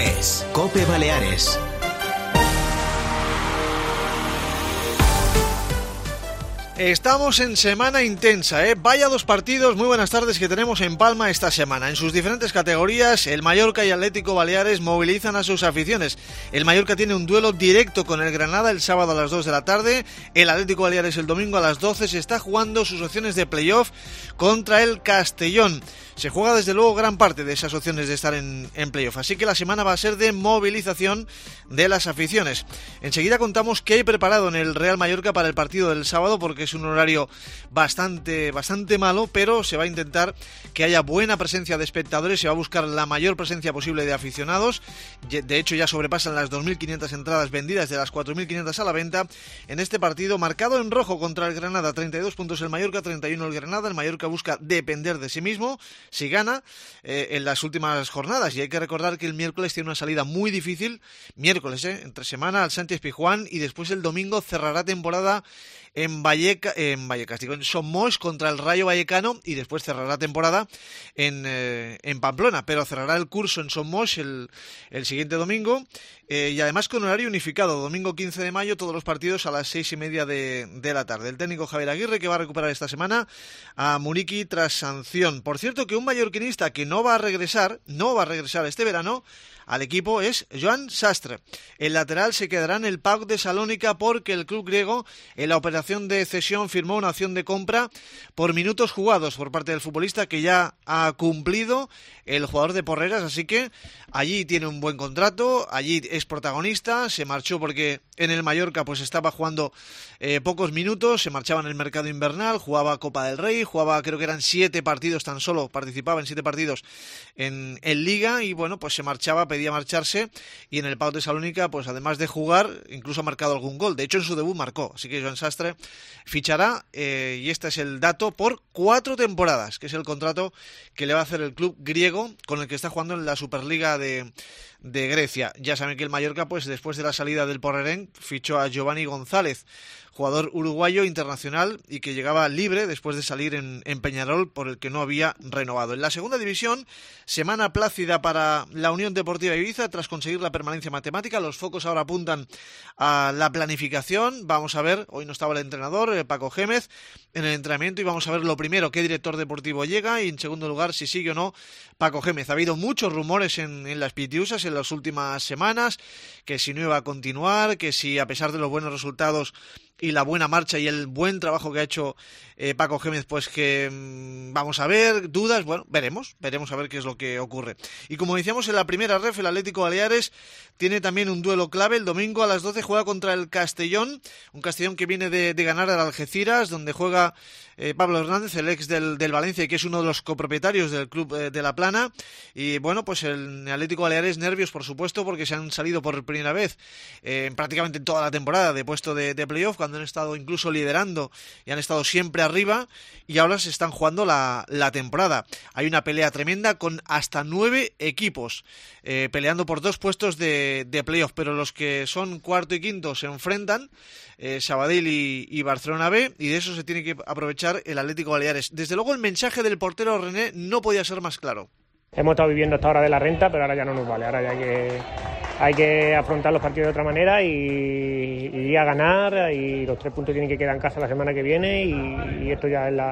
es COPE Baleares. Estamos en semana intensa, Vaya dos partidos, muy buenas tardes, que tenemos en Palma esta semana. En sus diferentes categorías, el Mallorca y Atlético Baleares movilizan a sus aficiones. El Mallorca tiene un duelo directo con el Granada el sábado a las 2 de la tarde. El Atlético Baleares el domingo a las 12 se está jugando sus opciones de playoff contra el Castellón. Se juega desde luego gran parte de esas opciones de estar en playoff, así que la semana va a ser de movilización de las aficiones. Enseguida contamos qué hay preparado en el Real Mallorca para el partido del sábado, porque es un horario bastante malo, pero se va a intentar que haya buena presencia de espectadores, se va a buscar la mayor presencia posible de aficionados. De hecho ya sobrepasan las 2.500 entradas vendidas de las 4.500 a la venta en este partido marcado en rojo contra el Granada. 32 puntos el Mallorca, 31 el Granada. El Mallorca busca depender de sí mismo si gana en las últimas jornadas, y hay que recordar que el miércoles tiene una salida muy difícil, entre semana al Sánchez-Pizjuán, y después el domingo cerrará temporada en Somos contra el Rayo Vallecano, y después cerrará temporada en Pamplona, pero cerrará el curso en Somos el siguiente domingo, y además con horario unificado, domingo 15 de mayo, todos los partidos a las 6:30 de la tarde. El técnico Javier Aguirre, que va a recuperar esta semana a Muriqui tras sanción. Por cierto, que un mallorquinista que no va a regresar este verano al equipo es Joan Sastre. El lateral se quedará en el PAOK de Salónica, porque el club griego en la operación de cesión firmó una opción de compra por minutos jugados por parte del futbolista, que ya ha cumplido el jugador de Porreras, así que allí tiene un buen contrato, allí es protagonista. Se marchó porque en el Mallorca pues estaba jugando pocos minutos, se marchaba en el mercado invernal, jugaba Copa del Rey, creo que eran 7 partidos tan solo, participaba en 7 partidos en Liga, y bueno, pues se marchaba, pedía marcharse, y en el PAOK de Salónica, pues además de jugar, incluso ha marcado algún gol. De hecho, en su debut marcó, así que Joan Sastre fichará, y este es el dato, por 4 temporadas, que es el contrato que le va a hacer el club griego con el que está jugando en la Superliga de Grecia. Ya saben que el Mallorca, pues después de la salida del Porrerén, fichó a Giovanni González, jugador uruguayo internacional, y que llegaba libre después de salir en Peñarol, por el que no había renovado. En la segunda división, semana plácida para la Unión Deportiva Ibiza tras conseguir la permanencia matemática. Los focos ahora apuntan a la planificación. Vamos a ver, hoy no estaba el entrenador, Paco Gémez, en el entrenamiento, y vamos a ver lo primero, qué director deportivo llega, y en segundo lugar, si sigue o no Paco Gémez. Ha habido muchos rumores en las Pitiusas en las últimas semanas, que si no iba a continuar, que si a pesar de los buenos resultados y la buena marcha y el buen trabajo que ha hecho Paco Gémez, pues que vamos a ver, dudas, bueno, veremos a ver qué es lo que ocurre. Y como decíamos en la primera ref, el Atlético Baleares tiene también un duelo clave. El domingo a las 12 juega contra el Castellón, un Castellón que viene de ganar al Algeciras, donde juega Pablo Hernández, el ex del Valencia, y que es uno de los copropietarios del club de La Plana. Y bueno, pues el Atlético Baleares nervios, por supuesto, porque se han salido por primera vez prácticamente toda la temporada de puesto de playoff, cuando han estado incluso liderando y han estado siempre arriba, y ahora se están jugando la temporada. Hay una pelea tremenda con hasta 9 equipos peleando por 2 puestos de playoff, pero los que son cuarto y quinto se enfrentan, Sabadell y Barcelona B, y de eso se tiene que aprovechar el Atlético Baleares. Desde luego el mensaje del portero René no podía ser más claro. Hemos estado viviendo hasta ahora de la renta, pero ahora ya no nos vale. Ahora ya hay que afrontar los partidos de otra manera y ir a ganar, y los 3 puntos tienen que quedar en casa la semana que viene, y esto ya es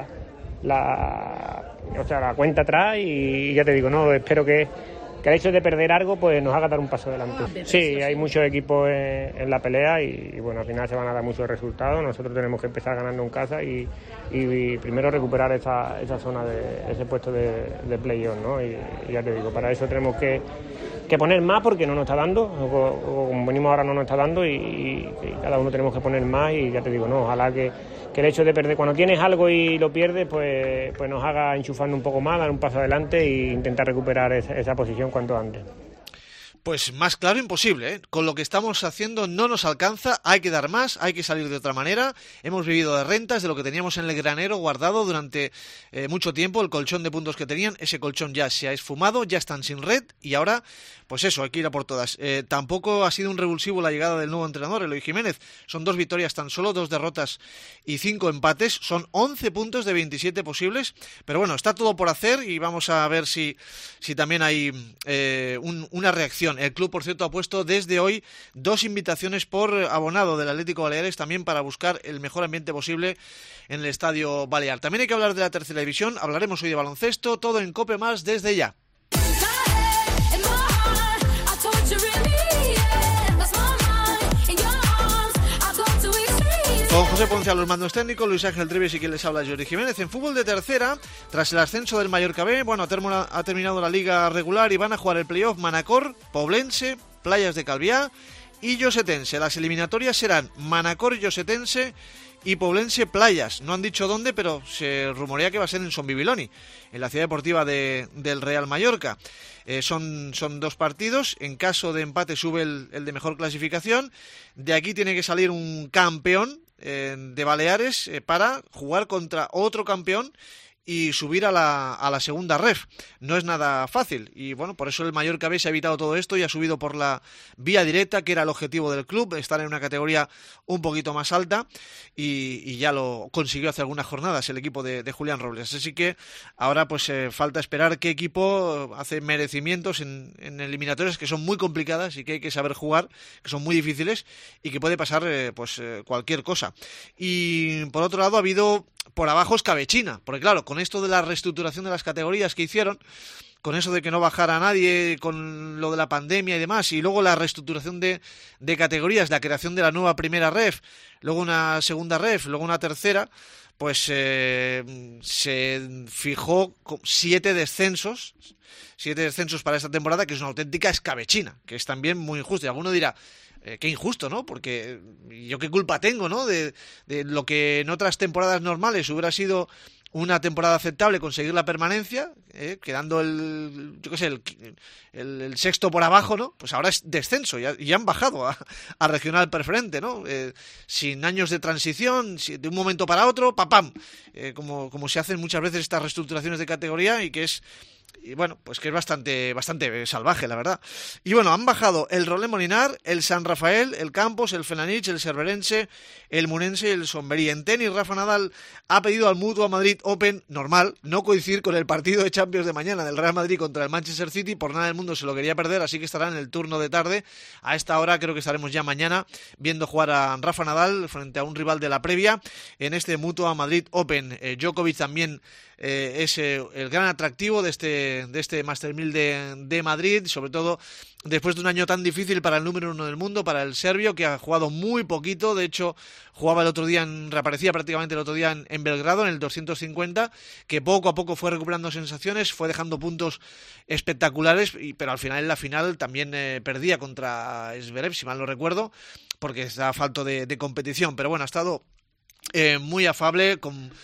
la cuenta atrás, y ya te digo, no, espero que el hecho de perder algo pues nos haga dar un paso adelante. Sí, hay muchos equipos en la pelea, y bueno, al final se van a dar muchos resultados. Nosotros tenemos que empezar ganando en casa y primero recuperar esa zona ese puesto de playoff, ¿no? Y ya te digo, para eso tenemos que poner más, porque no nos está dando, o como venimos ahora no nos está dando, y cada uno tenemos que poner más, y ya te digo, no, ojalá que el hecho de perder, cuando tienes algo y lo pierdes, pues nos haga enchufarnos un poco más, dar un paso adelante e intentar recuperar esa posición cuanto antes. Pues más claro imposible, ¿eh? Con lo que estamos haciendo no nos alcanza, hay que dar más, hay que salir de otra manera. Hemos vivido de rentas, de lo que teníamos en el granero guardado durante mucho tiempo, el colchón de puntos que tenían. Ese colchón ya se ha esfumado, ya están sin red, y ahora, pues eso, hay que ir a por todas. Tampoco ha sido un revulsivo la llegada del nuevo entrenador, Eloy Jiménez. Son 2 victorias tan solo, 2 derrotas y 5 empates. Son 11 puntos de 27 posibles, pero bueno, está todo por hacer, y vamos a ver si también hay una reacción afición. El club, por cierto, ha puesto desde hoy 2 invitaciones por abonado del Atlético Baleares, también para buscar el mejor ambiente posible en el Estadio Balear. También hay que hablar de la tercera división, hablaremos hoy de baloncesto, todo en COPE Más desde ya. Con José Ponce a los mandos técnicos, Luis Ángel Trives y quien les habla, Jordi Jiménez. En fútbol de tercera, tras el ascenso del Mallorca B, ha terminado la liga regular y van a jugar el playoff Manacor, Poblense, Playas de Calviá y Llosetense. Las eliminatorias serán Manacor, Llosetense y Poblense Playas. No han dicho dónde, pero se rumorea que va a ser en Son Bibiloni, en la ciudad deportiva del Real Mallorca. Son 2 partidos. En caso de empate sube el de mejor clasificación. De aquí tiene que salir un campeón de Baleares para jugar contra otro campeón y subir a la segunda ref. No es nada fácil y bueno, por eso el Mallorca B se ha evitado todo esto y ha subido por la vía directa, que era el objetivo del club, estar en una categoría un poquito más alta y ya lo consiguió hace algunas jornadas el equipo de Julián Robles. Así que ahora pues falta esperar qué equipo hace merecimientos en eliminatorias que son muy complicadas y que hay que saber jugar, que son muy difíciles y que puede pasar cualquier cosa. Y por otro lado ha habido por abajo escabechina, porque claro, con esto de la reestructuración de las categorías que hicieron, con eso de que no bajara nadie, con lo de la pandemia y demás, y luego la reestructuración de categorías, la creación de la nueva primera ref, luego una segunda ref, luego una tercera, pues se fijó 7 descensos para esta temporada, que es una auténtica escabechina, que es también muy injusto. Y alguno dirá, qué injusto, ¿no? Porque yo qué culpa tengo, ¿no? De lo que en otras temporadas normales hubiera sido una temporada aceptable conseguir la permanencia, quedando el sexto por abajo, ¿no? Pues ahora es descenso y han bajado a regional preferente, ¿no? Sin años de transición, de un momento para otro, ¡pam! Como se hacen muchas veces estas reestructuraciones de categoría y que es... Y bueno, pues que es bastante salvaje, la verdad. Y bueno, han bajado el Rolé Molinar, el San Rafael, el Campos, el Felanich, el Cerverense, el Munense y el Somberí. En tenis, Rafa Nadal ha pedido al Mutua Madrid Open, normal, no coincidir con el partido de Champions de mañana del Real Madrid contra el Manchester City. Por nada del mundo se lo quería perder, así que estará en el turno de tarde. A esta hora creo que estaremos ya mañana viendo jugar a Rafa Nadal frente a un rival de la previa en este Mutua Madrid Open. Djokovic también es el gran atractivo de este Master 1000 de Madrid, sobre todo después de un año tan difícil para el número 1 del mundo, para el serbio, que ha jugado muy poquito. De hecho, jugaba reaparecía prácticamente el otro día en Belgrado, en el 250, que poco a poco fue recuperando sensaciones, fue dejando puntos espectaculares, pero al final, en la final, también perdía contra Zverev, si mal no recuerdo, porque está falto de competición. Pero bueno, ha estado muy afable,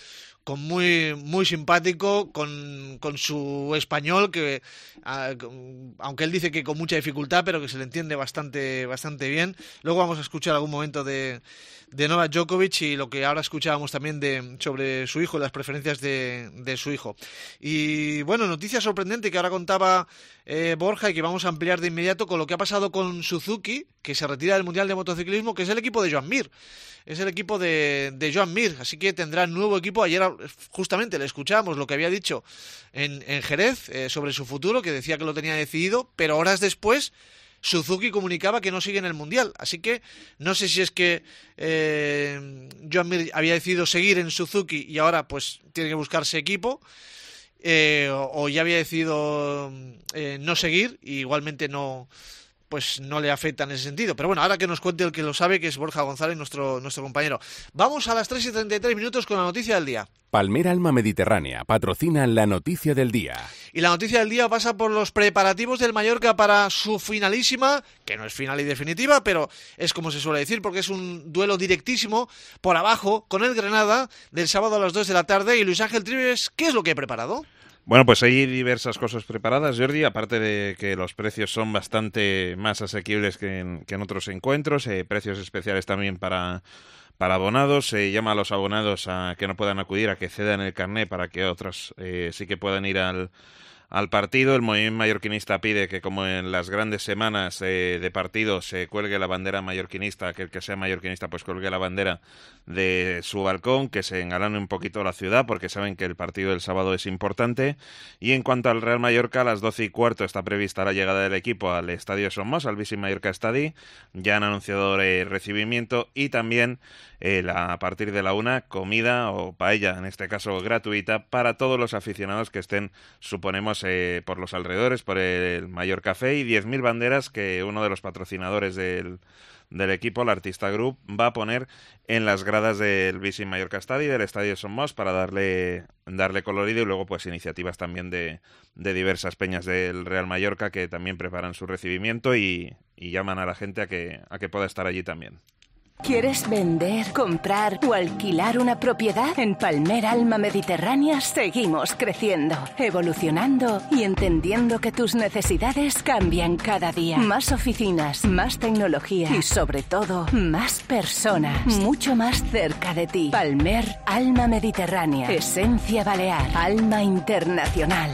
muy simpático, con su español, que aunque él dice que con mucha dificultad, pero que se le entiende bastante bien. Luego vamos a escuchar algún momento de Novak Djokovic y lo que ahora escuchábamos también sobre su hijo, las preferencias de su hijo. Y bueno, noticia sorprendente que ahora contaba Borja y que vamos a ampliar de inmediato con lo que ha pasado con Suzuki, que se retira del Mundial de Motociclismo, que es el equipo de Joan Mir. Es el equipo de Joan Mir, así que tendrá nuevo equipo. Ayer justamente le escuchábamos lo que había dicho en Jerez sobre su futuro, que decía que lo tenía decidido, pero horas después Suzuki comunicaba que no sigue en el Mundial. Así que no sé si es que Joan Mir había decidido seguir en Suzuki y ahora pues tiene que buscarse equipo, o ya había decidido no seguir y igualmente no le afecta en ese sentido. Pero bueno, ahora que nos cuente el que lo sabe, que es Borja González, nuestro compañero. Vamos a las 3:33 con la noticia del día. Palmera Alma Mediterránea patrocina la noticia del día. Y la noticia del día pasa por los preparativos del Mallorca para su finalísima, que no es final y definitiva, pero es como se suele decir, porque es un duelo directísimo por abajo con el Granada del sábado a las 2 de la tarde. Y Luis Ángel Trives, ¿qué es lo que he preparado? Bueno, pues hay diversas cosas preparadas, Jordi, aparte de que los precios son bastante más asequibles que en otros encuentros, precios especiales también para abonados. Se llama a los abonados a que no puedan acudir, a que cedan el carné para que otros sí que puedan ir al al partido. El movimiento mallorquinista pide que, como en las grandes semanas de partido, se cuelgue la bandera mallorquinista, que el que sea mallorquinista pues cuelgue la bandera de su balcón, que se engalane un poquito la ciudad, porque saben que el partido del sábado es importante. Y en cuanto al Real Mallorca, a las 12:15 está prevista la llegada del equipo al Estadio Son Moix, al Vichy Mallorca Stadi. Ya han anunciado recibimiento y también a partir de la 1, comida o paella, en este caso gratuita, para todos los aficionados que estén, suponemos, por los alrededores, por el Mallorca Café, y 10.000 banderas que uno de los patrocinadores del equipo, el Artista Group, va a poner en las gradas del Vichy Mallorca Stadi, del Estadio Son Moix, para darle colorido, y luego pues iniciativas también de diversas peñas del Real Mallorca que también preparan su recibimiento y llaman a la gente a que pueda estar allí también. ¿Quieres vender, comprar o alquilar una propiedad? En Palmer Alma Mediterránea seguimos creciendo, evolucionando y entendiendo que tus necesidades cambian cada día. Más oficinas, más tecnología y, sobre todo, más personas. Mucho más cerca de ti. Palmer Alma Mediterránea. Esencia balear. Alma internacional.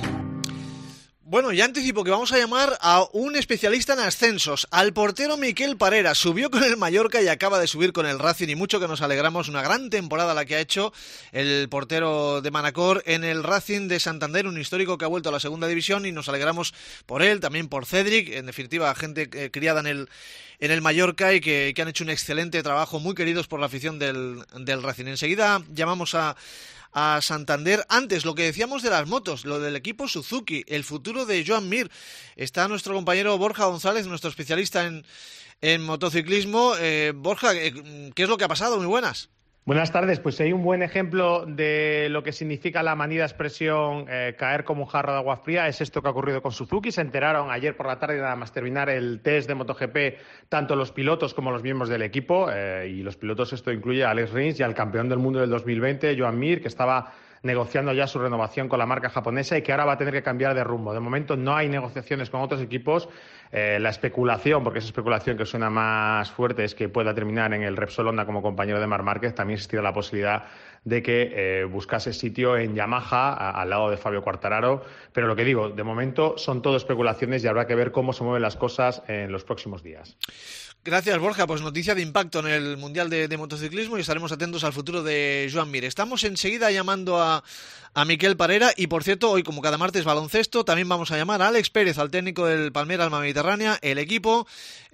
Bueno, ya anticipo que vamos a llamar a un especialista en ascensos, al portero Miquel Parera. Subió con el Mallorca y acaba de subir con el Racing, y mucho que nos alegramos. Una gran temporada la que ha hecho el portero de Manacor en el Racing de Santander, un histórico que ha vuelto a la segunda división, y nos alegramos por él, también por Cédric, en definitiva gente criada en el Mallorca y que han hecho un excelente trabajo, muy queridos por la afición del Racing. Enseguida llamamos a Santander. Antes, lo que decíamos de las motos, lo del equipo Suzuki, el futuro de Joan Mir. Está nuestro compañero Borja González, nuestro especialista en motociclismo. Borja, ¿qué es lo que ha pasado? Muy buenas. Buenas tardes. Pues hay un buen ejemplo de lo que significa la manida expresión caer como un jarro de agua fría. Es esto que ha ocurrido con Suzuki. Se enteraron ayer por la tarde, nada más terminar el test de MotoGP, tanto los pilotos como los miembros del equipo. Y los pilotos, esto incluye a Alex Rins y al campeón del mundo del 2020, Joan Mir, que estaba negociando ya su renovación con la marca japonesa y que ahora va a tener que cambiar de rumbo. De momento no hay negociaciones con otros equipos. La especulación, porque esa especulación que suena más fuerte, es que pueda terminar en el Repsol Honda como compañero de Marc Márquez. También existirá la posibilidad de que buscase sitio en Yamaha al lado de Fabio Quartararo. Pero lo que digo, de momento son todo especulaciones y habrá que ver cómo se mueven las cosas en los próximos días. Gracias, Borja. Pues noticia de impacto en el Mundial de Motociclismo, y estaremos atentos al futuro de Joan Mir. Estamos enseguida llamando a Miquel Parera, y por cierto, hoy, como cada martes, baloncesto. También vamos a llamar a Alex Pérez, al técnico del Palmer Alma Mediterránea, el equipo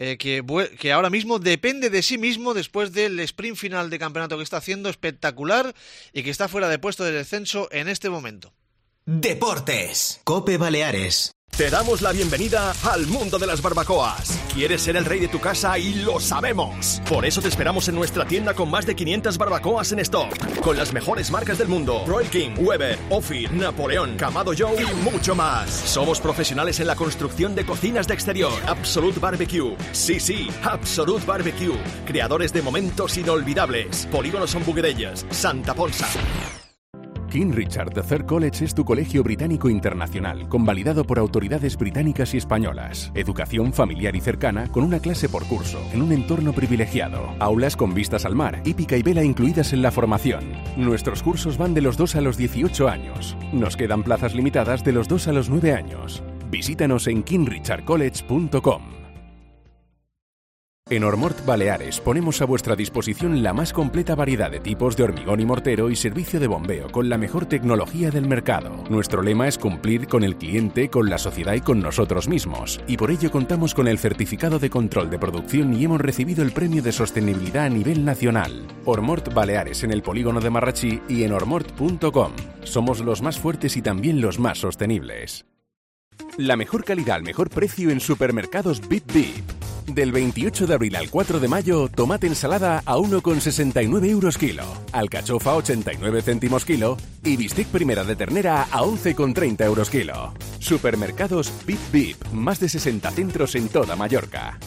que ahora mismo depende de sí mismo después del sprint final de campeonato que está haciendo espectacular y que está fuera de puesto de descenso en este momento. Deportes. COPE Baleares. Te damos la bienvenida al mundo de las barbacoas. ¿Quieres ser el rey de tu casa? Y lo sabemos. Por eso te esperamos en nuestra tienda con más de 500 barbacoas en stock, con las mejores marcas del mundo: Royal King, Weber, Ophir, Napoleón, Kamado Joe y mucho más. Somos profesionales en la construcción de cocinas de exterior. Absolute Barbecue. Sí, Absolute Barbecue. Creadores de momentos inolvidables. Polígonos Son Buguerellas, Santa Ponsa. King Richard III College es tu colegio británico internacional, convalidado por autoridades británicas y españolas. Educación familiar y cercana, con una clase por curso, en un entorno privilegiado. Aulas con vistas al mar, hípica y vela incluidas en la formación. Nuestros cursos van de los 2 a los 18 años. Nos quedan plazas limitadas de los 2 a los 9 años. Visítanos en kingrichardcollege.com. En Ormort Baleares ponemos a vuestra disposición la más completa variedad de tipos de hormigón y mortero y servicio de bombeo con la mejor tecnología del mercado. Nuestro lema es cumplir con el cliente, con la sociedad y con nosotros mismos, y por ello contamos con el certificado de control de producción y hemos recibido el premio de sostenibilidad a nivel nacional. Ormort Baleares, en el polígono de Marrachí y en ormort.com. Somos los más fuertes y también los más sostenibles. La mejor calidad al mejor precio en supermercados Bip Bip. Del 28 de abril al 4 de mayo, tomate ensalada a 1,69 euros kilo, alcachofa 89 céntimos kilo y bistec primera de ternera a 11,30 euros kilo. Supermercados Bip Bip, más de 60 centros en toda Mallorca.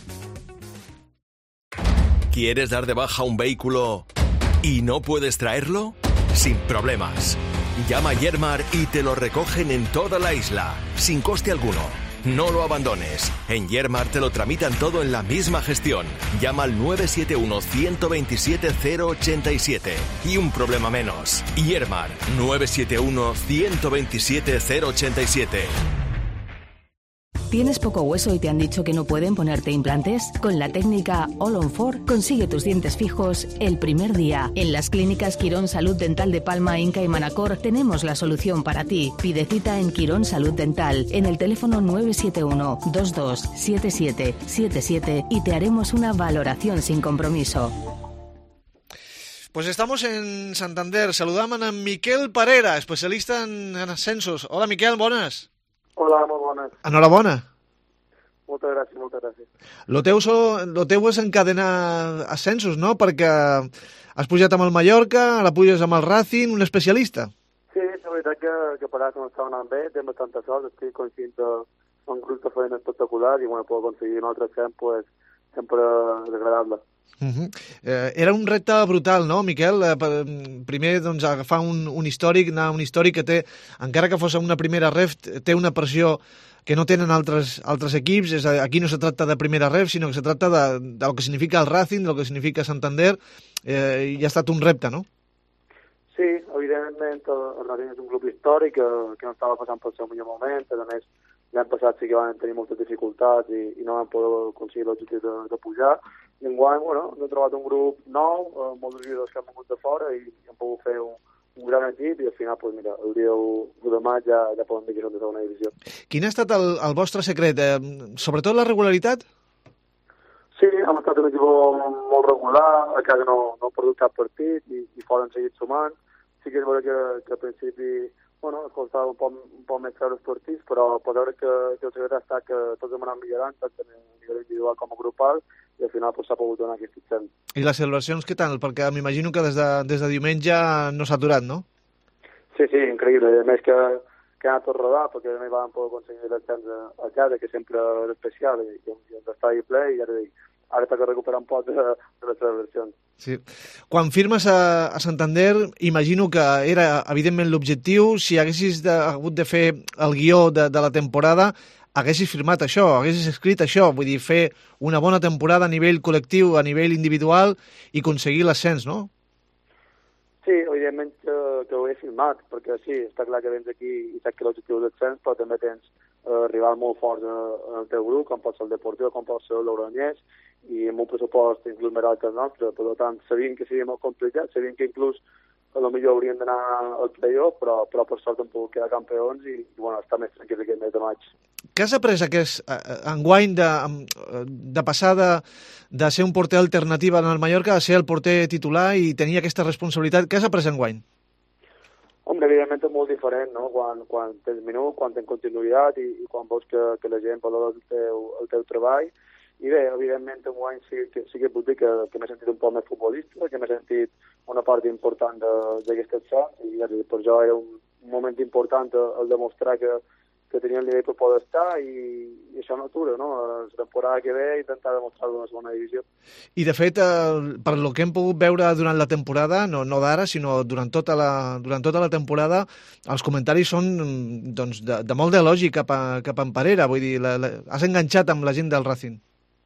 ¿Quieres dar de baja un vehículo y no puedes traerlo? Sin problemas. Llama a Yermar y te lo recogen en toda la isla, sin coste alguno. No lo abandones. En Yermar te lo tramitan todo en la misma gestión. Llama al 971-127-087 y un problema menos. Yermar, 971-127-087. ¿Tienes poco hueso y te han dicho que no pueden ponerte implantes? Con la técnica All on 4 consigue tus dientes fijos el primer día. En las clínicas Quirón Salud Dental de Palma, Inca y Manacor tenemos la solución para ti. Pide cita en Quirón Salud Dental en el teléfono 971 22 77 77 y te haremos una valoración sin compromiso. Pues estamos en Santander. Saludamos a Miquel Parera, especialista en ascensos. Hola, Miquel, bones. Hola, molt bones. Enhorabona. Moltes gràcies, moltes gràcies. Lo teu és encadenar ascensos, no? Perquè has pujat amb el Mallorca, ara puges amb el Racing, un especialista. Sí, és veritat que per ara no està anant bé, té bastanta sort, estic conscient d'un grup de feina espectacular i, bueno, poder aconseguir un altre ascens, pues, sempre és agradable. Era un repte brutal, no, Miquel? Primer, doncs, agafar un històric, anar a un històric que té, encara que fos una primera ref, té una pressió que no tenen altres equips. Aquí no se tracta de primera ref, sinó que se tracta del que significa el Racing, del que significa Santander, i ha estat un repte, no? Sí, evidentment el Racing és un club històric que no estava passant pel seu millor moment, a més l'any passat sí que van tenir moltes dificultats i no van poder aconseguir l'objectiu de pujar. I enguany, bueno, hem trobat un grup nou, molts jugadors que han vingut de fora i hem pogut fer un gran equip i al final, pues, mira, el dia 1 de maig ja podem dir que són de segona divisió. Quin ha estat el vostre secret? Sobretot la regularitat? Sí, hem estat un equip molt regular, a casa no hem perdut cap partit i fora han seguit sumant. Sí que és vera que al principi, bueno, es costava un poc més treure els partits, però pot veure que el secret ha estat que tots hem anat millorant, tant a nivell individual com a grupal, i al final s'ha pogut donar aquest ascens. I les celebracions què tal? Perquè m'imagino que des de diumenge no s'ha aturat, no? Sí, increïble. A més que ha anat tot rodar, perquè no hi vam poder aconseguir l'ascens a casa, que sempre era especial, i ens està ahí ple, i ara toca recuperar un poc de les celebracions. Sí. Quan firmes a Santander, imagino que era evidentment l'objectiu. Si haguessis hagut de fer el guió de la temporada, haguessis firmat això, haguessis escrit això, vull dir, fer una bona temporada a nivell col·lectiu, a nivell individual i aconseguir l'ascens, no? Sí, evidentment que ho he filmat, perquè sí, està clar que vens aquí i saps que l'objectiu és l'ascens, però també tens rivals molt forts en el teu grup, com pot ser el Deportiu, com pot ser el Logroñés, i amb un pressupost inclús més alt que el nostre. Per tant, sabien que seria molt complicat, sabien que inclús potser haurien d'anar al play-off, però per sort hem pogut quedar campions i bueno, estar més tranquils aquest mes de maig. Què has après enguany de passar de ser un porter alternatiu en el Mallorca a ser el porter titular i tenir aquesta responsabilitat? Què has après enguany? Home, evidentment és molt diferent, no? Quan tens minut, quan tens continuïtat i quan veus que la gent valora el teu treball. I bé, evidentment, enguany sí que puc dir que m'he sentit un poc més futbolista, que m'he sentit una part important d'aquest ascens, i ja per jo era un moment important el demostrar que tenia el nivell per poder estar, i això no atura, no? La temporada que ve intentar demostrar-ho en la segona divisió. I de fet, per lo que hem pogut veure durant la temporada, no d'ara, sinó durant tota la temporada, els comentaris són doncs, de molt d'elogi cap a en Parera, vull dir, has enganxat amb la gent del Racing.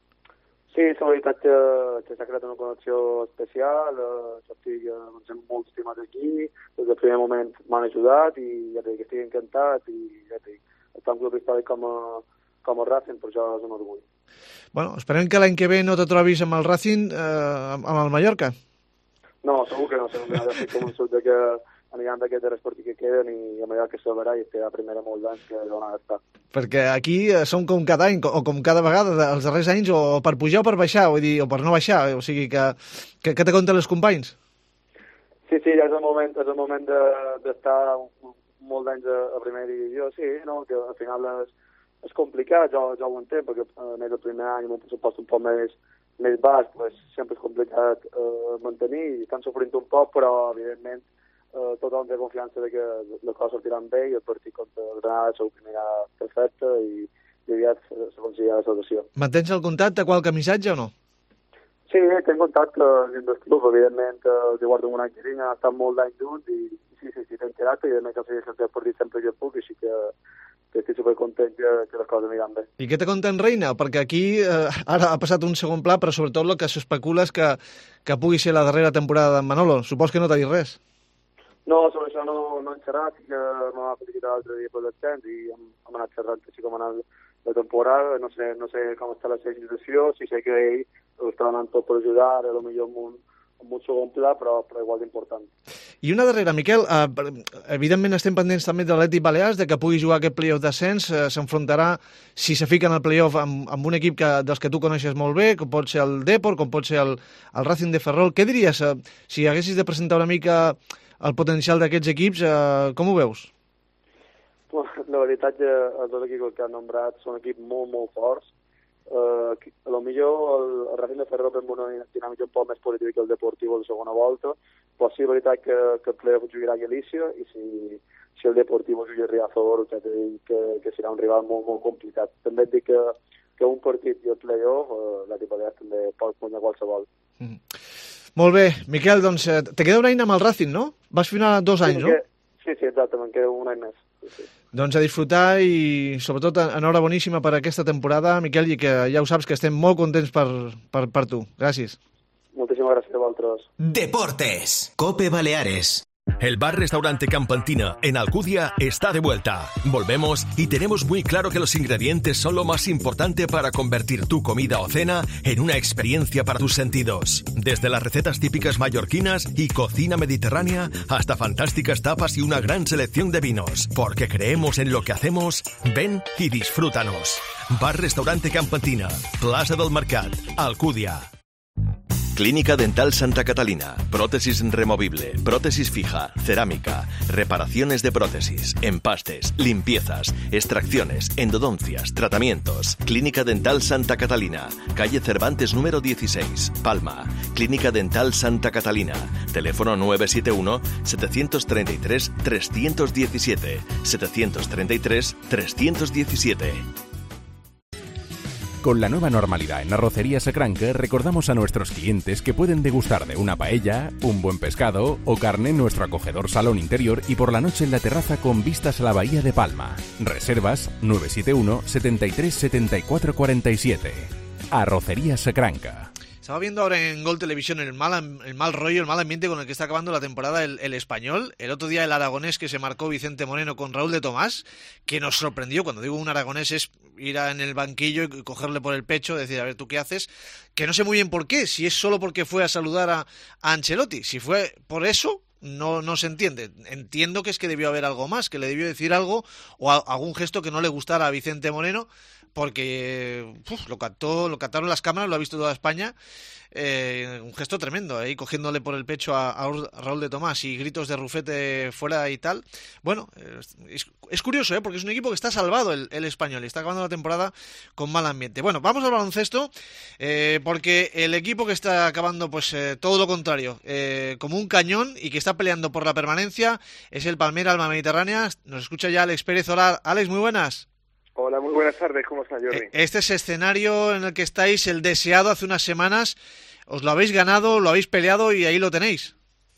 Sí, és la veritat que s'ha creat una connexió especial, jo estic molt estimat aquí, des del primer moment m'han ajudat i ja dic que estic encantat i ja dic, estar en un club històric com el Racing, per això és un orgull. Bueno, esperem que l'any que ve no te trobis amb el Racing, amb el Mallorca. No, segur que no, ja estic convençut que aniran d'aquests darrers partits que queden i a Mallorca que salvarà i estarà a primera molts anys que on ha d'estar. Perquè aquí som com cada any, o com cada vegada, els darrers anys, o per pujar o per baixar, vull dir, o per no baixar, o sigui que te compten els companys. Sí, ja és el moment d'estar molts anys a primera divisió, sí, no? Que al final és complicat, jo ho entenc, perquè a més el primer any amb un pressupost un poc més baix, pues, sempre és complicat mantenir, i estan sofrint un poc, però evidentment tothom té confiança que les coses sortiran bé i el partit contra el Granada segur que anirà perfecte i aviat s'aconseguirà la salvació. Mantens el contacte, qualque missatge o no? Sí, tenc contacte dins del club, evidentment jo guardo un any que tinc, ha estat molt d'any junts i sí, tenc quedat i a més que el partit sempre que puc, així que estic supercontent que les coses aniran bé. I què te conta en Reina? Perquè aquí ara ha passat un segon pla, però sobretot el que s'especula és que pugui ser la darrera temporada d'en Manolo. Supos que no t'ha dit res. No, sobre això no hem xerrat, sí que m'ha felicitat l'altre dia per l'ascens i hem anat xerrant així com ha anat la temporada, no sé com està la seva situació, si sé que ell ho està donant tot per ajudar, a lo millor amb un segon pla, però igual d'important. I una darrera, Miquel, evidentment estem pendents també de l'Atlètic Balears, de que pugui jugar aquest playoff d'ascens, s'enfrontarà, si se fica en el playoff, amb un equip dels que tu coneixes molt bé, com pot ser el Depor, com pot ser el Racing de Ferrol. Què diries, si haguessis de presentar una mica el potencial d'aquests equips, com ho veus? La veritat que els dos equips que han nombrat són equips molt, molt forts. A lo millor el Racing de Ferrol amb una dinàmica un poc més positiva que el Deportivo de segona volta, però sí, la veritat que el playoff jugarà a Galícia i si el Deportivo juga a Riazor, que serà un rival molt, molt complicat. També et dic que un partit i el playoff, l'Atlètic Balears també pot guanyar qualsevol. Molt bé, Miquel, doncs te queda un any amb el Racing, no? Vas final 2 anys, no? Sí, exactament, queda un any més. Sí. Doncs a disfrutar i sobretot enhora boníssima per aquesta temporada, Miquel, i que ja ho saps que estem molt contents per tu. Gràcies. Moltíssimes gràcies a vosaltres. Deportes. COPE Baleares. El bar-restaurante Campantina en Alcudia está de vuelta. Volvemos y tenemos muy claro que los ingredientes son lo más importante para convertir tu comida o cena en una experiencia para tus sentidos. Desde las recetas típicas mallorquinas y cocina mediterránea hasta fantásticas tapas y una gran selección de vinos. Porque creemos en lo que hacemos, ven y disfrútanos. Bar-restaurante Campantina, Plaza del Mercat, Alcudia. Clínica Dental Santa Catalina. Prótesis removible, prótesis fija, cerámica, reparaciones de prótesis, empastes, limpiezas, extracciones, endodoncias, tratamientos. Clínica Dental Santa Catalina. Calle Cervantes número 16, Palma. Clínica Dental Santa Catalina. Teléfono 971 733 317 733 317. Con la nueva normalidad en Arrocería Sacranca, recordamos a nuestros clientes que pueden degustar de una paella, un buen pescado o carne en nuestro acogedor salón interior y por la noche en la terraza con vistas a la bahía de Palma. Reservas 971 73 74 47. Arrocería Sacranca. Estaba viendo ahora en Gol Televisión el mal rollo, el mal ambiente con el que está acabando la temporada el Español. El otro día el aragonés que se marcó Vicente Moreno con Raúl de Tomás, que nos sorprendió. Cuando digo un aragonés es ir en el banquillo y cogerle por el pecho, decir, a ver, ¿tú qué haces? Que no sé muy bien por qué, si es solo porque fue a saludar a Ancelotti. Si fue por eso, no se entiende. Entiendo que es que debió haber algo más, que le debió decir algo o algún gesto que no le gustara a Vicente Moreno, porque lo captaron las cámaras, lo ha visto toda España, un gesto tremendo, ahí cogiéndole por el pecho a Raúl de Tomás y gritos de Rufete fuera y tal. Bueno, es curioso, porque es un equipo que está salvado el Español y está acabando la temporada con mal ambiente. Bueno, vamos al baloncesto, porque el equipo que está acabando pues todo lo contrario, como un cañón y que está peleando por la permanencia es el Palmera Alma Mediterránea. Nos escucha ya Alex Pérez. Hola, Alex, muy buenas. Hola, muy buenas tardes, ¿cómo estás, Jordi? Este es escenario en el que estáis, el deseado hace unas semanas, os lo habéis ganado, lo habéis peleado y ahí lo tenéis.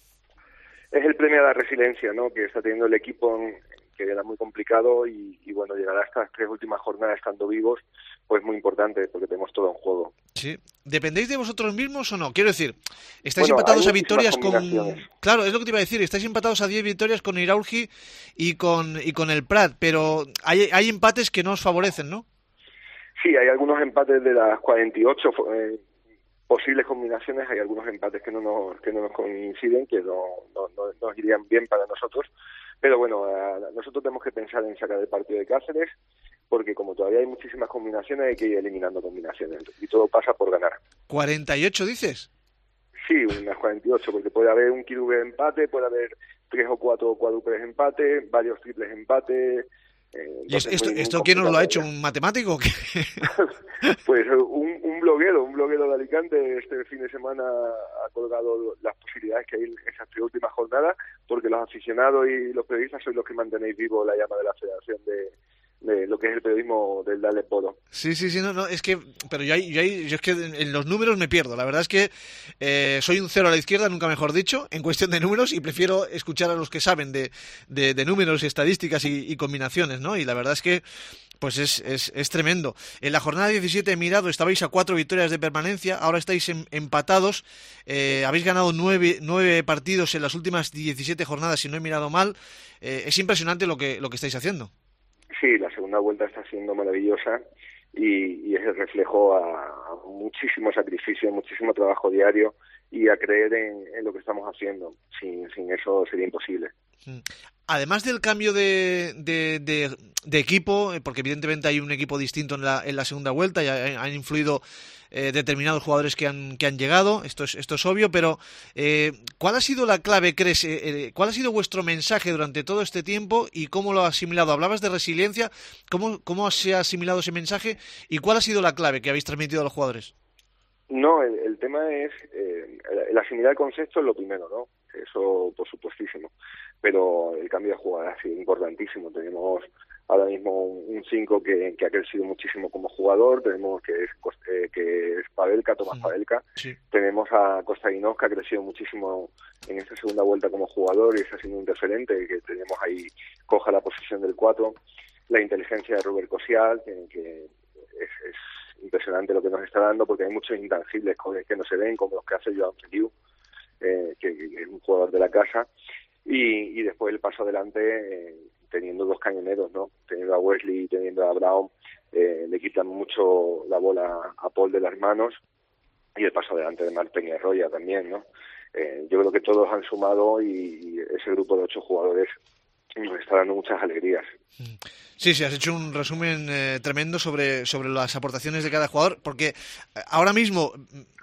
Es el premio a la resiliencia, ¿no?, que está teniendo el equipo, que era muy complicado y bueno, llegar a estas 3 últimas jornadas estando vivos, pues muy importante, porque tenemos todo en juego. Sí. ¿Dependéis de vosotros mismos o no? Quiero decir, estáis empatados a victorias con... Claro, es lo que te iba a decir, estáis empatados a 10 victorias con Iraurgi y con el Prat, pero hay empates que no os favorecen, ¿no? Sí, hay algunos empates de las 48 posibles combinaciones, hay algunos empates que no nos coinciden, que no nos irían bien para nosotros, pero bueno, nosotros tenemos que pensar en sacar el partido de Cáceres, porque como todavía hay muchísimas combinaciones, hay que ir eliminando combinaciones, y todo pasa por ganar. ¿48 dices? Sí, unas 48, porque puede haber un quíntuple empate, puede haber 3 o 4 cuádruples empate, varios triples empate. ¿Y esto quién nos lo ha hecho? ¿Un matemático? Pues un bloguero de Alicante este fin de semana ha colgado las posibilidades que hay en esas 3 últimas jornadas, porque los aficionados y los periodistas sois los que mantenéis vivo la llama de la federación de lo que es el periodismo del Dale Polo. Sí, no, es que, pero yo es que en los números me pierdo. La verdad es que soy un cero a la izquierda, nunca mejor dicho, en cuestión de números, y prefiero escuchar a los que saben de números y estadísticas y combinaciones, ¿no? Y la verdad es que pues es tremendo. En la jornada 17 he mirado, estabais a 4 victorias de permanencia, ahora estáis empatados, habéis ganado 9 partidos en las últimas 17 jornadas, si no he mirado mal. Es impresionante lo que estáis haciendo. Sí, la segunda vuelta está siendo maravillosa y es el reflejo a muchísimo sacrificio, muchísimo trabajo diario y a creer en lo que estamos haciendo. Sin eso sería imposible. Además del cambio de equipo, porque evidentemente hay un equipo distinto en la segunda vuelta y han influido determinados jugadores que han llegado, esto es obvio, pero ¿cuál ha sido la clave, crees? ¿Cuál ha sido vuestro mensaje durante todo este tiempo y cómo lo ha asimilado? Hablabas de resiliencia, ¿cómo se ha asimilado ese mensaje y cuál ha sido la clave que habéis transmitido a los jugadores? No, el tema es el asimilar el concepto es lo primero, ¿no? Eso por supuestísimo, pero el cambio de jugada ha sido importantísimo. Tenemos ahora mismo un 5 que ha crecido muchísimo como jugador, tenemos que es Pavelka, Tomás Pavelka, sí. Tenemos a Kostadinov, que ha crecido muchísimo en esta segunda vuelta como jugador y está siendo un referente, que tenemos ahí, coja la posición del 4, la inteligencia de Robert Kosial, que es impresionante lo que nos está dando, porque hay muchos intangibles que no se ven, como los que hace Joan Feliu, que es un jugador de la casa, y después el paso adelante, teniendo 2 cañoneros, ¿no? Teniendo a Wesley y teniendo a Brown, le quitan mucho la bola a Paul de las manos, y el paso adelante de Marc Peñarroya también, ¿no? Yo creo que todos han sumado y ese grupo de 8 jugadores nos está dando muchas alegrías. Sí, has hecho un resumen tremendo sobre las aportaciones de cada jugador, porque ahora mismo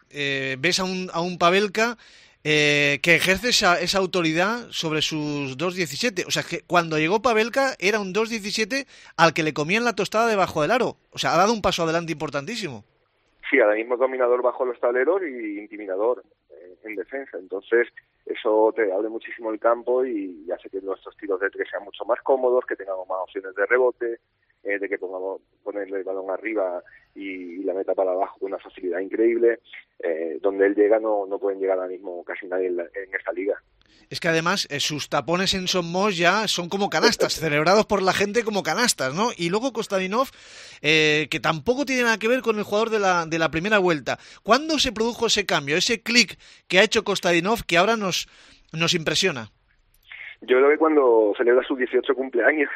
ves a un Pavelka que ejerce esa autoridad sobre sus 2.17. O sea, que cuando llegó Pavelka era un 2.17 al que le comían la tostada debajo del aro. O sea, ha dado un paso adelante importantísimo. Sí, ahora mismo es dominador bajo los tableros y intimidador en defensa. Entonces, eso te abre muchísimo el campo y hace que nuestros tiros de 3 sean mucho más cómodos, que tengamos más opciones de rebote, de que podamos ponerle el balón arriba y la meta para abajo con una facilidad increíble. Donde él llega no pueden llegar ahora mismo casi nadie en esta liga. Es que además sus tapones en Somos ya son como canastas, celebrados por la gente como canastas, ¿no? Y luego Kostadinov, que tampoco tiene nada que ver con el jugador de la primera vuelta. ¿Cuándo se produjo ese cambio, ese clic que ha hecho Kostadinov que ahora nos impresiona? Yo creo que cuando celebra sus 18 cumpleaños,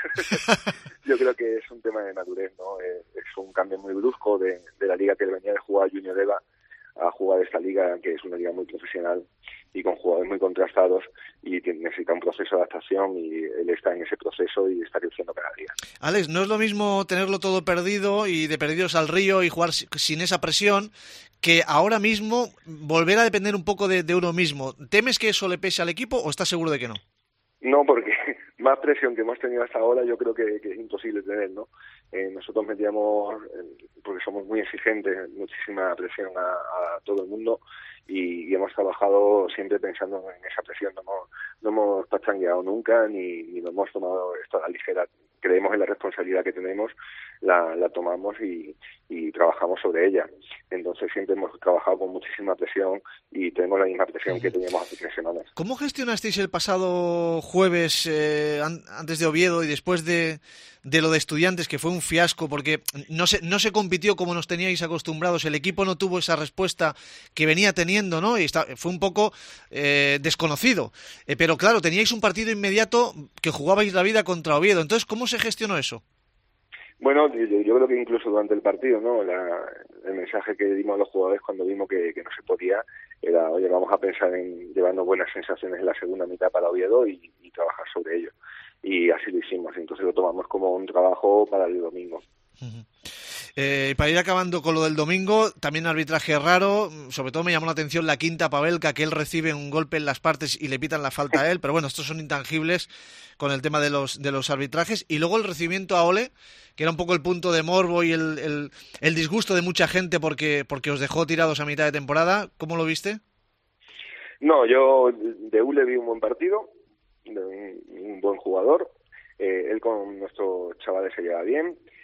yo creo que es un tema de madurez, ¿no? Es un cambio muy brusco de la liga que venía de jugar Junior Eva a jugar esta liga, que es una liga muy profesional y con jugadores muy contrastados, y necesita un proceso de adaptación, y él está en ese proceso y está creciendo cada día. Alex, no es lo mismo tenerlo todo perdido y de perdidos al río y jugar sin esa presión, que ahora mismo volver a depender un poco de uno mismo. ¿Temes que eso le pese al equipo o estás seguro de que no? No, porque más presión que hemos tenido hasta ahora yo creo que es imposible tener, ¿no? Nosotros metíamos, porque somos muy exigentes, muchísima presión a todo el mundo, y hemos trabajado siempre pensando en esa presión. No hemos pachangueado nunca ni lo hemos tomado esto a la ligera. Creemos en la responsabilidad que tenemos, la tomamos y trabajamos sobre ella. Entonces siempre hemos trabajado con muchísima presión y tenemos la misma presión que teníamos hace 3 semanas. ¿Cómo gestionasteis el pasado jueves antes de Oviedo y después de lo de Estudiantes, que fue un fiasco porque no se compitió como nos teníais acostumbrados? El equipo no tuvo esa respuesta que venía teniendo, ¿no? Y fue un poco desconocido. Pero claro, teníais un partido inmediato que jugabais la vida contra Oviedo. Entonces, ¿cómo se gestionó eso? Bueno, yo creo que incluso durante el partido, ¿no? El mensaje que dimos a los jugadores cuando vimos que no se podía era, oye, vamos a pensar en llevarnos buenas sensaciones en la segunda mitad para Oviedo y trabajar sobre ello. Y así lo hicimos, entonces lo tomamos como un trabajo para el domingo. Uh-huh. Para ir acabando con lo del domingo, también arbitraje raro, sobre todo me llamó la atención la quinta Pavelka, que él recibe un golpe en las partes y le pitan la falta a él, pero bueno, estos son intangibles con el tema de los arbitrajes. Y luego el recibimiento a Ole, que era un poco el punto de morbo y el disgusto de mucha gente porque os dejó tirados a mitad de temporada. ¿Cómo lo viste? No, yo de Ole vi un buen partido, de un buen jugador. Él con nuestros chavales se lleva bien.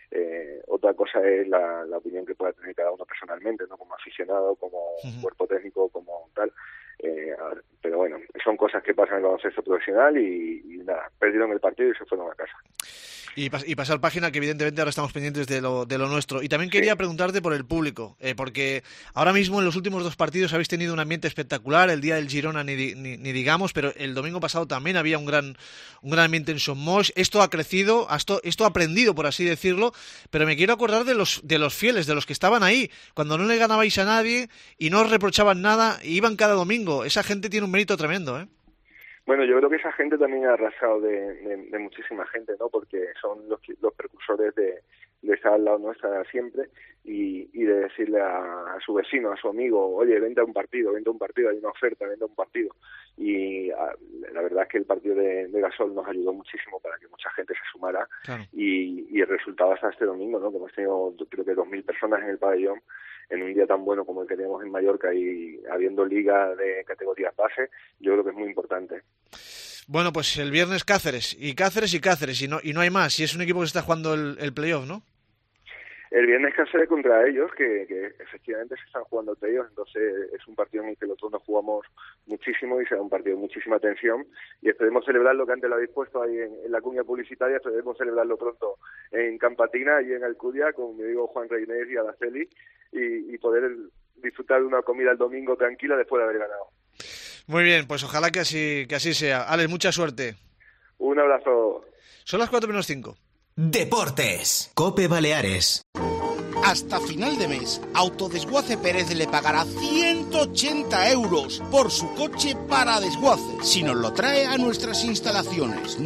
Otra cosa es la opinión que pueda tener cada uno personalmente, ¿no? Como aficionado, como cuerpo técnico, como tal. Pero bueno, son cosas que pasan en el baloncesto profesional y nada, perdieron el partido y se fueron a casa. Y pasar página, que evidentemente ahora estamos pendientes de lo nuestro. Y también quería preguntarte por el público, porque ahora mismo en los últimos 2 partidos habéis tenido un ambiente espectacular. El día del Girona ni digamos, pero el domingo pasado también había un gran ambiente en Somos. Esto ha crecido, esto ha aprendido, por así decirlo, pero me quiero acordar de los fieles, de los que estaban ahí, cuando no le ganabais a nadie y no os reprochaban nada, y iban cada domingo. Esa gente tiene un mérito tremendo, ¿eh? Bueno, yo creo que esa gente también ha arrasado de muchísima gente, ¿no? Porque son los precursores de estar al lado nuestra siempre y de decirle a su vecino, a su amigo, oye, vente a un partido, hay una oferta, vente a un partido. Y la verdad es que el partido de Gasol nos ayudó muchísimo para que mucha gente se sumara. Claro. Y el resultado hasta este domingo, ¿no? Que hemos tenido, creo que 2.000 personas en el pabellón, en un día tan bueno como el que tenemos en Mallorca y habiendo liga de categorías base, yo creo que es muy importante. Bueno, pues el viernes Cáceres, y no hay más, y es un equipo que está jugando el playoff, ¿no? El viernes Cáceres contra ellos, que efectivamente se están jugando el playoff, entonces es un partido en el que nosotros nos jugamos muchísimo y será un partido de muchísima tensión, y esperemos celebrarlo, que antes lo habéis puesto ahí en la cuña publicitaria, esperemos celebrarlo pronto en Campatina y en Alcudia con mi amigo Juan Reynés y Araceli, y poder disfrutar de una comida el domingo tranquila después de haber ganado. Muy bien, pues ojalá que así sea. Alex, mucha suerte. Un abrazo. Son las 4:05. Deportes. COPE Baleares. Hasta final de mes, Autodesguace Pérez le pagará 180 euros por su coche para desguace, si nos lo trae a nuestras instalaciones.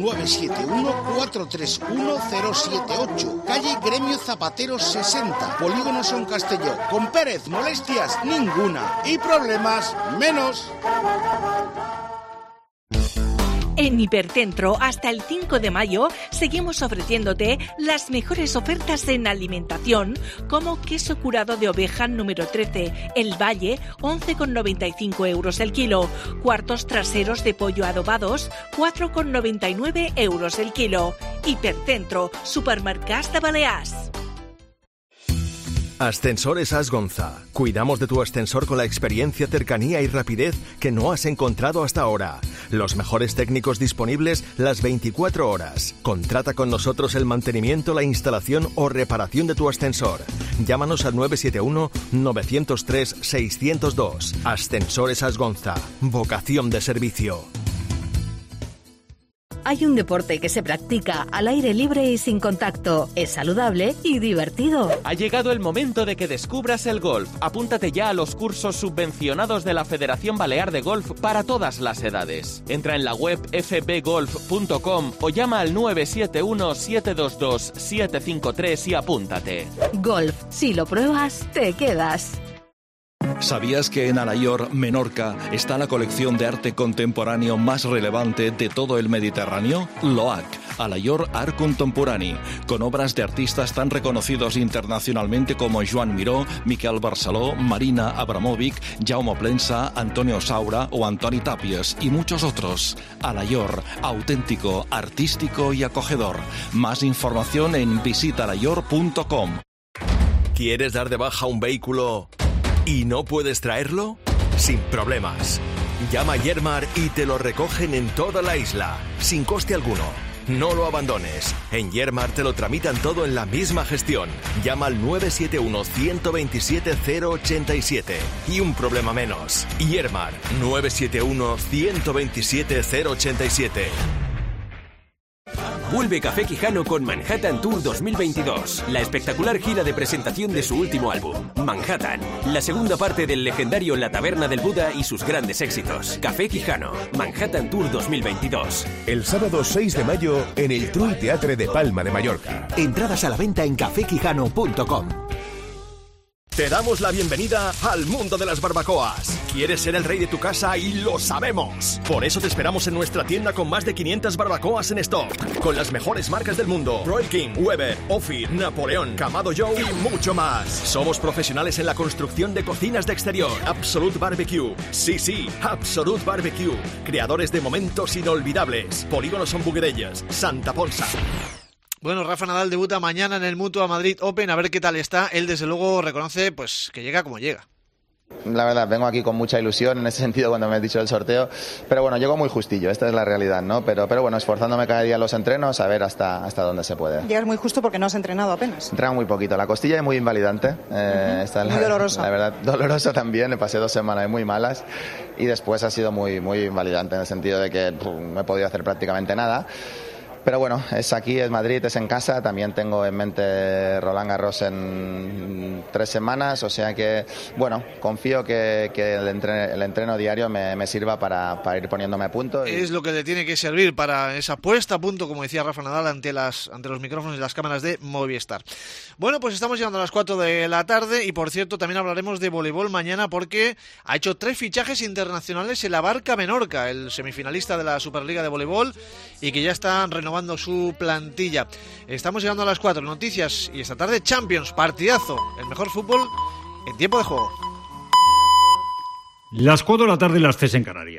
971-431-078, calle Gremio Zapateros 60, Polígono Son Castelló. Con Pérez, molestias ninguna y problemas menos. En Hipercentro, hasta el 5 de mayo, seguimos ofreciéndote las mejores ofertas en alimentación, como queso curado de oveja número 13, El Valle, 11,95 euros el kilo. Cuartos traseros de pollo adobados, 4,99 euros el kilo. Hipercentro, Supermercats de Balears. Ascensores Asgonza. Cuidamos de tu ascensor con la experiencia, cercanía y rapidez que no has encontrado hasta ahora. Los mejores técnicos disponibles las 24 horas. Contrata con nosotros el mantenimiento, la instalación o reparación de tu ascensor. Llámanos al 971-903-602. Ascensores Asgonza. Vocación de servicio. Hay un deporte que se practica al aire libre y sin contacto. Es saludable y divertido. Ha llegado el momento de que descubras el golf. Apúntate ya a los cursos subvencionados de la Federación Balear de Golf para todas las edades. Entra en la web fbgolf.com o llama al 971-722-753 y apúntate. Golf, si lo pruebas, te quedas. ¿Sabías que en Alayor, Menorca, está la colección de arte contemporáneo más relevante de todo el Mediterráneo? LOAC, Alayor Art Contemporani, con obras de artistas tan reconocidos internacionalmente como Joan Miró, Miquel Barceló, Marina Abramovic, Jaume Plensa, Antonio Saura o Antoni Tàpies y muchos otros. Alayor, auténtico, artístico y acogedor. Más información en visitalayor.com. ¿Quieres dar de baja un vehículo y no puedes traerlo? Sin problemas. Llama a Yermar y te lo recogen en toda la isla, sin coste alguno. No lo abandones. En Yermar te lo tramitan todo en la misma gestión. Llama al 971-127-087 y un problema menos. Yermar, 971-127-087. Vuelve Café Quijano con Manhattan Tour 2022, la espectacular gira de presentación de su último álbum, Manhattan, la segunda parte del legendario La Taberna del Buda y sus grandes éxitos. Café Quijano, Manhattan Tour 2022. El sábado 6 de mayo en el Trui Teatre de Palma de Mallorca. Entradas a la venta en cafequijano.com. Te damos la bienvenida al mundo de las barbacoas. ¿Quieres ser el rey de tu casa? Y lo sabemos. Por eso te esperamos en nuestra tienda con más de 500 barbacoas en stock, con las mejores marcas del mundo: Royal King, Weber, Ophir, Napoleón, Kamado Joe y mucho más. Somos profesionales en la construcción de cocinas de exterior. Absolute Barbecue. Sí, Absolute Barbecue. Creadores de momentos inolvidables. Polígono Son Buguerelles, Santa Ponsa. Bueno, Rafa Nadal debuta mañana en el Mutua Madrid Open, a ver qué tal está. Él desde luego reconoce pues que llega como llega. La verdad, vengo aquí con mucha ilusión en ese sentido cuando me has dicho el sorteo, pero bueno, llego muy justillo, esta es la realidad, ¿no? Pero bueno, esforzándome cada día en los entrenos a ver hasta dónde se puede. Llegas muy justo porque no has entrenado apenas. Entreno muy poquito, la costilla es muy invalidante, esta muy dolorosa. La verdad, dolorosa también, me pasé 2 semanas muy malas y después ha sido muy invalidante en el sentido de que no he podido hacer prácticamente nada. Pero bueno, es aquí, es Madrid, es en casa. También tengo en mente Roland Garros en 3 semanas. O sea que, bueno, confío que el entreno diario me sirva para ir poniéndome a punto. Es lo que le tiene que servir para esa puesta a punto, como decía Rafa Nadal, ante los micrófonos y las cámaras de Movistar. Bueno, pues estamos llegando a las 4 de la tarde y, por cierto, también hablaremos de voleibol mañana porque ha hecho 3 fichajes internacionales el Abarca Menorca, el semifinalista de la Superliga de Voleibol, y que ya están renovando su plantilla. Estamos llegando a las 4, noticias, y esta tarde Champions, partidazo, el mejor fútbol en tiempo de juego. Las 4 de la tarde, las 3 en Canarias.